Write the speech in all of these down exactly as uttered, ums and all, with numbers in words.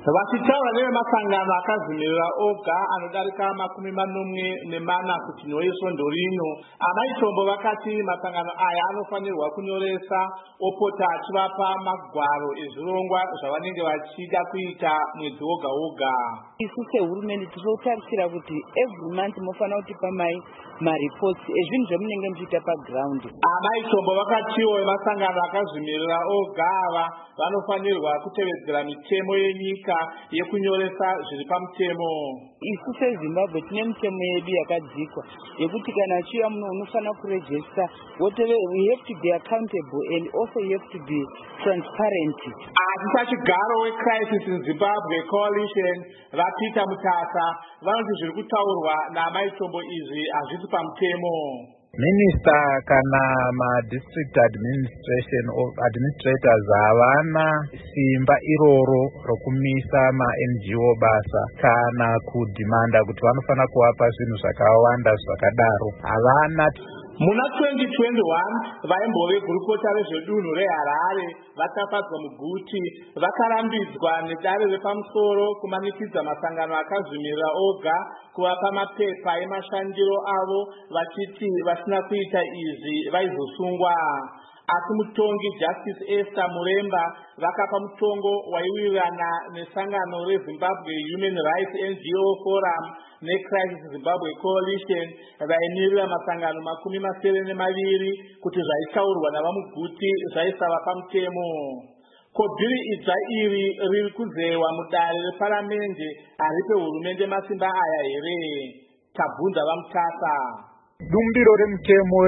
Vachitaura nevemasangano akadzimirira oga anodarika makumi manomwe nemana kuti nhoyeso ndorino. Amaitombo vakati masangano aya anofanirwa kunyoresa opota achivapa magwaro ezvirongwa zvavanenge vachida kuita mwedzi woga woga. Isu sehurumende tinotarisira kuti every month mofanira kutipa mai mareports ezvinhu zvamunenge muchiita paground. Amaitombo vakatiwo vemasangano akazvimirira oga ava vanofanirwa kutevedzera mitemo yenyika yekunyoresa zviri pamutemo. Isu seZimbabwe tine mitemo yedu yakadzikwa yekuti kana achiuya muno unofanira kuregister whatever, we have to be accountable and also you have to be transparent. Asisa chigaro weCrisis in Zimbabwe Coalition vaPeter Mutasa vanoti zviri kutaurwa naamaitombo izvi hazvisi pamutemo. Minister kana ma-district administration or administrators havana simba iroro rokumisa ma-N G O basa kana kudhimanda kuti vanofanira kuvapa zvinhu zvakawanda zvakadaro. Havana. Muna twenty twenty-one vaimbove gurukota rezvedunhu reHarare vakapadzwa muguti vakarambidzwa nedare repamusoro kumanikidza masangano akazvimirira oga kuvapa mapepa emashandiro avo vachiti vasina kuita izvi vaizosungwa. Asi mutongi Justice Esther Muremba vakapa mutongo waiwirirana nesangano reZimbabwe Human Rights N G O Forum neCrisis Zimbabwe Coalition vaimirira masangano makumi masere nemaviri kuti zvaitaurwa navamuguti zvaisava pamutemo. Ko bhiri idzva iri riri kuzewa mudare reparamende haripe hurumende masimba aya here? Tabvunza vaMutasa. Dumbiro remutemo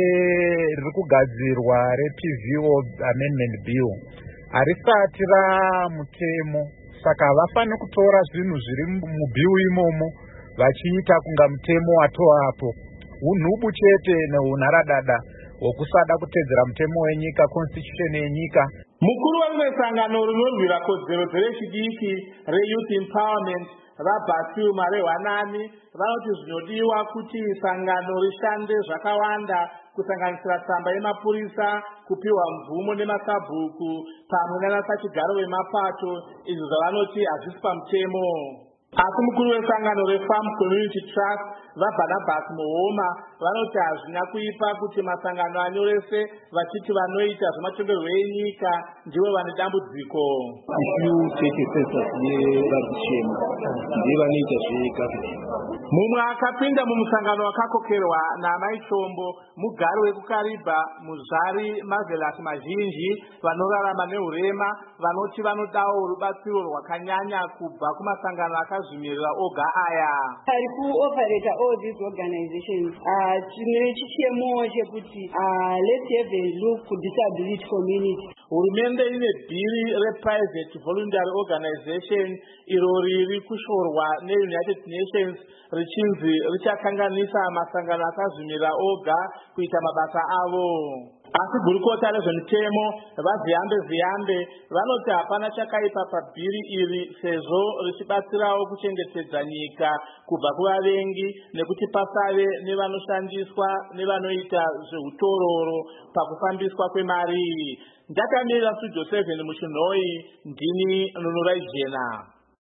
riri kugadzirwa reP V O Amendment Bill harisati ramutemo, saka havafaniri kutora zvinhu zviri mubill imomo vachiita kunga mutemo watovapo. Unhubu chete neunharadada hwokusada kutedzera mutemo wenyika, constitution yenyika. Mukuru werimwe sangano rinorwira kodzero dzevechidiki reYouth Empowerment vaBasil Marehwanani vanoti zvinodiwa kuti sangano rishande zvakawanda kusanganisira tsamba yemapurisa, kupiwa mvumo nemasabhuku pamwe nanasachigaro vemapato, izvo zvavanoti hazvisi pamutemo. Asi mukuru wesangano reFarm Community Trust vaBarnabas Muhoma vanoti hazvina kuipa kuti masangano anyorese vachiti vanoita zvematongerwo enyika ndivo vane dambudziko. Mumwe akapinda mumusangano wakakokerwa naamaitombo mugari wekuKariba Muzvari Marvelous Mazhinji vanorarama nehurema vanoti vanodawo rubatsiro rwakanyanya kubva kumasangano akazvimirira oga aya. Ari kuoperate all these organizations tine chichemo chekuti let's have a look to disability community. Hurumende ine bhiri rePrivate Voluntary Organization iro riri kushorwa neUnited Nations richinzi richakanganisa masangano akazvimirira oga kuita mabasa avo. Asi gurukota rezvemitemo vaZiyambe Ziyambe vanoti hapana chakaipa pabhiri iri sezvo richibatsirawo kuchengetedza nyika kubva kuvavengi nekuti pasave nevanoshandiswa nevanoita zvehutororo pakufambiswa kwemari. Ndakamirira Studio seven muChinhoi, ndini Nunurai Jena.